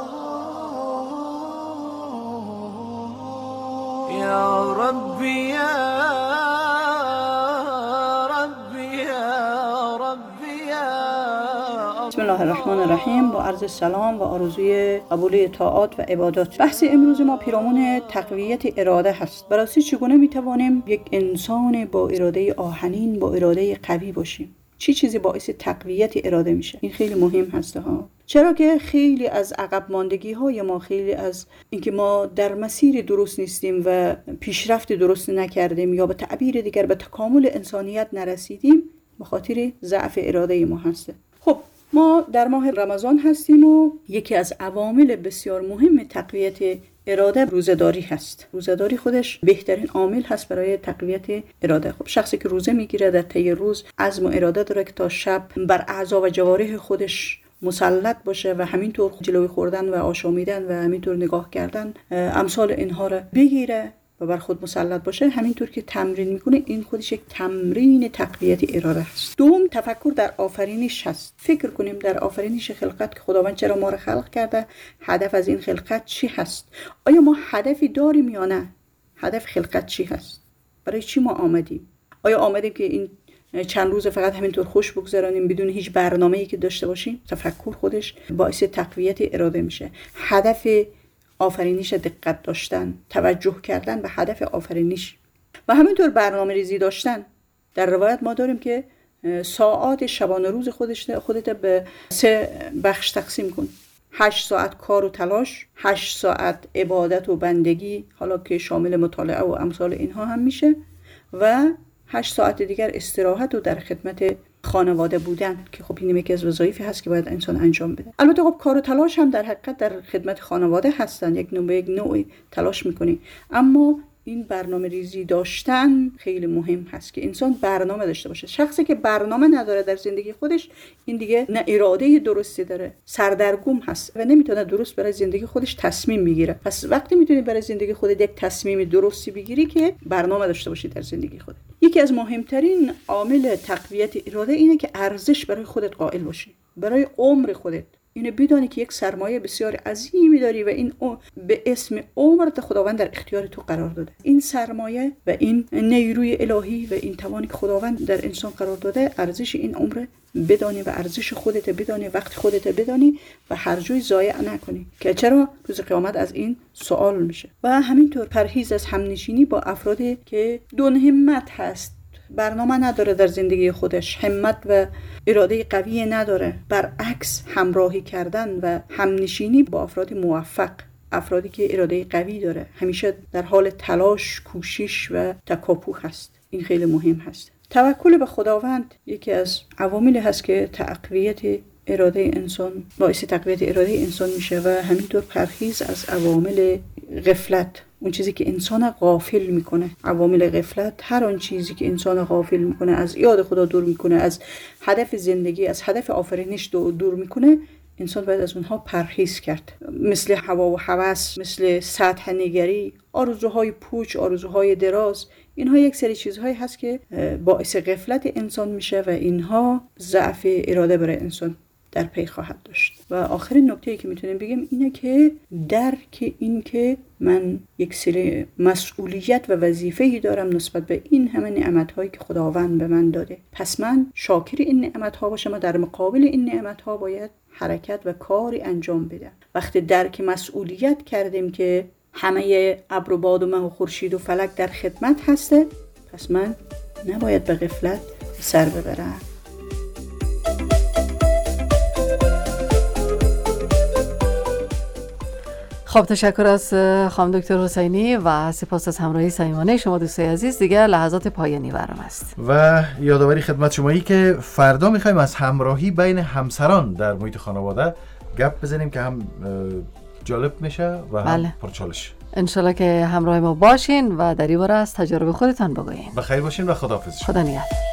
یا ربی یا بسم الله الرحمن الرحیم. با عرض سلام و آرزوی قبول طاعات و عبادات. بحث امروز ما پیرامون تقویت اراده هست. براستی چگونه میتوانیم یک انسان با اراده آهنین، با اراده قوی باشیم؟ چی چیزی باعث تقویت اراده میشه؟ این خیلی مهم هسته ها. چرا که خیلی از عقب ماندگی های ما، خیلی از اینکه ما در مسیر درست نیستیم و پیشرفت درست نکردیم یا به تعبیر دیگر به تکامل انسانیت نرسیدیم، به خاطر ضعف اراده ما هسته. خب ما در ماه رمضان هستیم و یکی از عوامل بسیار مهم تقویت اراده روزه‌داری هست. روزه‌داری خودش بهترین عامل هست برای تقویت اراده. خب شخصی که روزه میگیره در طی روز عزم و اراده داره که تا شب بر اعضا و جوارح خودش مسلط باشه و همینطور جلوی خوردن و آشامیدن و همینطور نگاه کردن امثال اینها رو بگیره و بر خود مسلط باشه، همینطور که تمرین میکنه، این خودش یک تمرین تقویت اراده است. دوم، تفکر در آفرینش هست. فکر کنیم در آفرینش خلقت که خداوند چرا ما رو خلق کرده، هدف از این خلقت چی هست، آیا ما هدفی داریم یا نه، هدف خلقت چی هست، برای چی ما آمدیم، آیا آمدیم که این چند روز فقط همینطور خوش بگذرانیم بدون هیچ برنامه‌ای که داشته باشیم؟ تفکر خودش باعث تقویت اراده میشه. هدف آفرینش دقت داشتن، توجه کردن به هدف آفرینش و همینطور برنامه ریزی داشتن. در روایت ما داریم که ساعات شبانه روز خودت به 3 بخش تقسیم کن. 8 ساعت کار و تلاش، 8 ساعت عبادت و بندگی، حالا که شامل مطالعه و امثال اینها هم میشه، و 8 ساعت دیگر استراحت و در خدمت خانواده بودن، که خب این یکی از وظایفی هست که باید انسان انجام بده. البته خب کار و تلاش هم در حقیقت در خدمت خانواده هستن، یک نوعی تلاش میکنی، اما این برنامه ریزی داشتن خیلی مهم هست که انسان برنامه داشته باشه. شخصی که برنامه نداره در زندگی خودش، این دیگه نه اراده درستی داره، سردرگم هست و نمیتونه درست برای زندگی خودش تصمیم بگیره. پس وقتی میتونی برای زندگی خودت یک تصمیم درستی بگیری که برنامه داشته باشی در زندگی خودت. یکی از مهمترین عامل تقویت اراده اینه که ارزش برای خودت قائل باشی، برای عمر خودت. اینو بدانی که یک سرمایه بسیار عظیمی داری و این به اسم عمرت خداوند در اختیار تو قرار داده. این سرمایه و این نیروی الهی و این توانی که خداوند در انسان قرار داده، ارزش این عمر بدانی و ارزش خودت بدانی، وقت خودت بدانی و هر جای ضایع نکنی، که چرا روز قیامت از این سوال میشه. و همینطور پرهیز از همنشینی با افرادی که دون همت هست، برنامه نداره در زندگی خودش، همت و اراده قوی نداره. برعکس همراهی کردن و همنشینی با افراد موفق، افرادی که اراده قوی داره، همیشه در حال تلاش، کوشش و تکاپو هست. این خیلی مهم هست. توکل به خداوند یکی از عواملی هست که تقویت اراده انسان، باعث تقویت اراده انسان میشه، و همینطور پرهیز از عوامل غفلت، اون چیزی که انسان غافل میکنه. عوامل غفلت، هر آن چیزی که انسان غافل میکنه، از یاد خدا دور میکنه، از هدف زندگی، از هدف آفرینش دور میکنه، انسان باید از اونها پرهیز کرد. مثل هوا و هوس، مثل سطح نگری، آرزوهای پوچ، آرزوهای دراز، اینها یک سری چیزهایی هست که باعث غفلت انسان میشه و اینها ضعف اراده برای انسان در پی خواهد داشت. و آخرین نکته‌ای که میتونیم بگیم اینه که درک این که من یک سری مسئولیت و وظیفه‌ای دارم نسبت به این همه نعمت‌هایی که خداوند به من داده، پس من شاکر این نعمت‌ها باشم و در مقابل این نعمت‌ها باید حرکت و کاری انجام بدم. وقتی درک مسئولیت کردیم که همه ابر و باد و مه و خورشید و فلک در خدمت هسته، پس من نباید به غفلت سر ببرم. خب تشکر از خانم دکتر حسینی و سپاس از همراهی صمیمانه شما دوستای عزیز. دیگه لحظات پایانی برنامه است و یادآوری خدمت شمایی که فردا میخوایم از همراهی بین همسران در محیط خانواده گپ بزنیم که هم جالب میشه و هم پرچالش. انشالله که همراه ما باشین و در این باره از تجارب خودتان بگویین. بخیر باشین و خداحافظ. خدا نگهدار.